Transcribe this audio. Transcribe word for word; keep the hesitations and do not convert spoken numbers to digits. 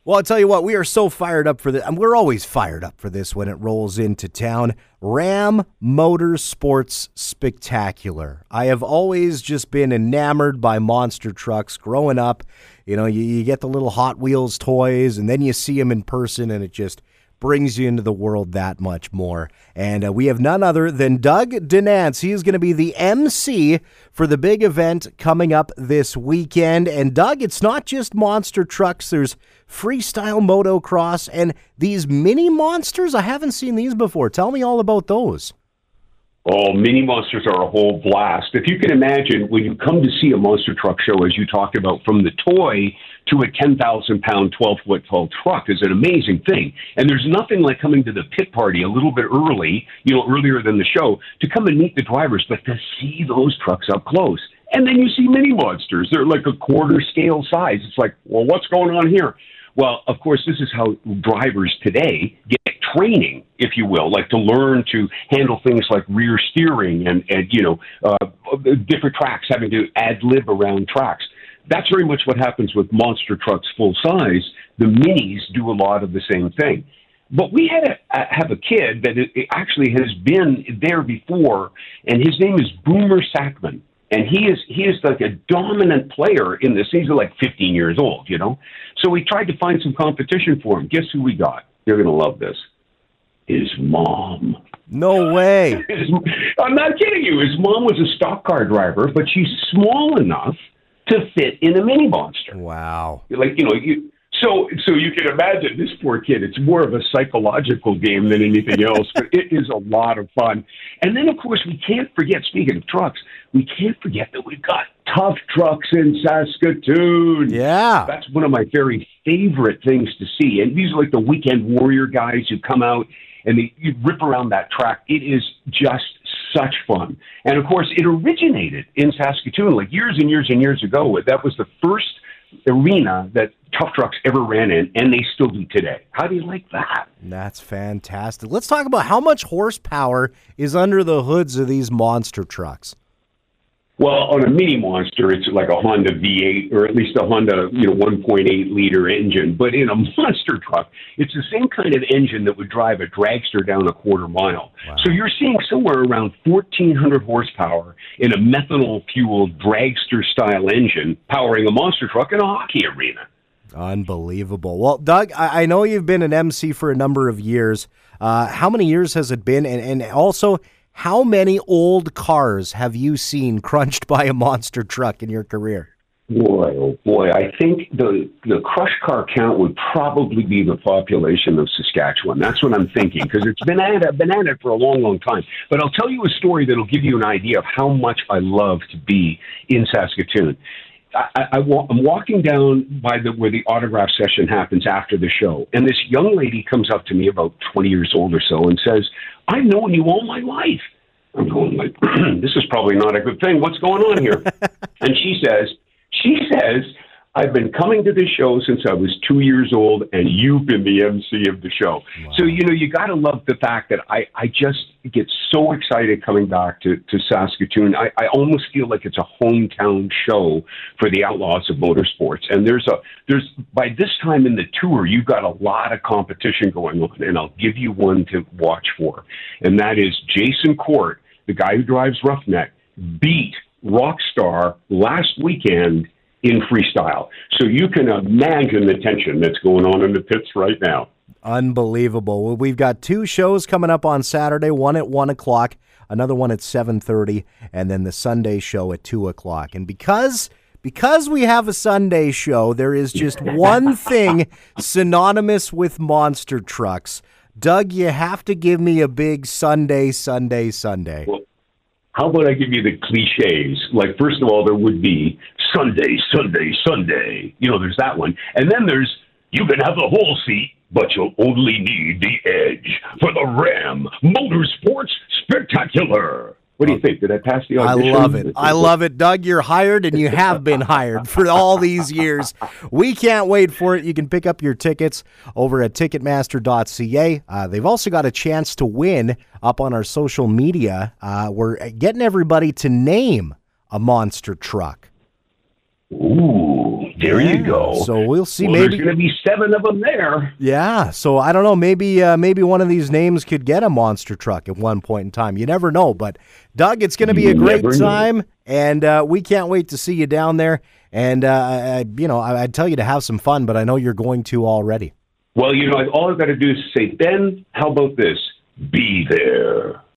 Well, I'll tell you what, we are so fired up for this, and we're always fired up for this when it rolls into town. Ram Motorsports Spectacular. I have always just been enamored by monster trucks growing up. You know, you, you get the little Hot Wheels toys, and then you see them in person, and it just brings you into the world that much more. And uh, we have none other than Doug DeNance. He is going to be the M C for the big event coming up this weekend. And Doug, it's not just monster trucks. There's freestyle motocross and these mini monsters. I haven't seen these before. Tell me all about those. Oh, mini monsters are a whole blast. If you can imagine, when you come to see a monster truck show, as you talked about, from the toy to a ten thousand pound, twelve foot tall truck is an amazing thing. And there's nothing like coming to the pit party a little bit early, you know, earlier than the show, to come and meet the drivers, but to see those trucks up close. And then you see mini monsters. They're like a quarter scale size. It's like, well, what's going on here? Well, of course, this is how drivers today get training, if you will, like to learn to handle things like rear steering and, and you know, uh, different tracks, having to ad-lib around tracks. That's very much what happens with monster trucks full size. The minis do a lot of the same thing. But we had a, have a kid that actually has been there before, and his name is Boomer Sackman. And he is he is like a dominant player in this. He's like fifteen years old, you know. So we tried to find some competition for him. Guess who we got? You're going to love this. His mom. No way. His, I'm not kidding you. His mom was a stock car driver, but she's small enough to fit in a mini monster. Wow. Like, you know, you... So so you can imagine this poor kid, it's more of a psychological game than anything else, but it is a lot of fun. And then, of course, we can't forget, speaking of trucks, we can't forget that we've got Tough Trucks in Saskatoon. Yeah. That's one of my very favorite things to see. And these are like the weekend warrior guys who come out and they you rip around that track. It is just such fun. And, of course, it originated in Saskatoon like years and years and years ago. That was the first arena that Tough Trucks ever ran in, and they still do today. How do you like that? That's fantastic. Let's talk about how much horsepower is under the hoods of these monster trucks. Well, on a mini monster, it's like a Honda V eight, or at least a Honda, you know, one point eight liter engine. But in a monster truck, it's the same kind of engine that would drive a dragster down a quarter mile. Wow. So you're seeing somewhere around fourteen hundred horsepower in a methanol-fueled dragster-style engine powering a monster truck in a hockey arena. Unbelievable. Well, Doug, I, I know you've been an M C for a number of years. Uh, how many years has it been? And, and also, how many old cars have you seen crunched by a monster truck in your career? Boy, oh boy, I think the the crush car count would probably be the population of Saskatchewan. That's what I'm thinking, because it's been at it, been at it for a long, long time. But I'll tell you a story that'll give you an idea of how much I love to be in Saskatoon. I, I, I, I'm walking down by the where the autograph session happens after the show, and this young lady comes up to me, about twenty years old or so, and says, "I've known you all my life." I'm going like, "This is probably not a good thing. What's going on here?" And she says, "She says I've been coming to this show since I was two years old, and you've been the M C of the show." Wow. So, you know, you got to love the fact that I, I just get so excited coming back to, to Saskatoon. I, I almost feel like it's a hometown show for the Outlaws of Motorsports. And there's a there's by this time in the tour, you've got a lot of competition going on, and I'll give you one to watch for, and that is Jason Court, the guy who drives Roughneck, beat Rockstar last weekend in freestyle. So you can imagine the tension that's going on in the pits right now. Unbelievable. Well, we've got two shows coming up on Saturday, one at one o'clock, another one at seven thirty, and then the Sunday show at two o'clock. And because because we have a Sunday show, there is just one thing synonymous with monster trucks. Doug, you have to give me a big Sunday, Sunday, Sunday. Well, how about I give you the cliches? Like, first of all, there would be Sunday, Sunday, Sunday. You know, there's that one. And then there's, you can have the whole seat, but you'll only need the edge for the Ram Motorsports Spectacular. What do you think? Did I pass the audition? I love it. I love it. Doug, you're hired, and you have been hired for all these years. We can't wait for it. You can pick up your tickets over at ticketmaster dot c a. Uh, they've also got a chance to win up on our social media. Uh, we're getting everybody to name a monster truck. Ooh, There Yeah, you go. So we'll see. Well, maybe there's going to be seven of them there. Yeah, so I don't know. Maybe uh, maybe one of these names could get a monster truck at one point in time. You never know. But, Doug, it's going to be You a great never know. time, and uh, we can't wait to see you down there. And, uh, I, you know, I, I'd tell you to have some fun, but I know you're going to already. Well, you know, all I've got to do is say, Ben, how about this? Be there.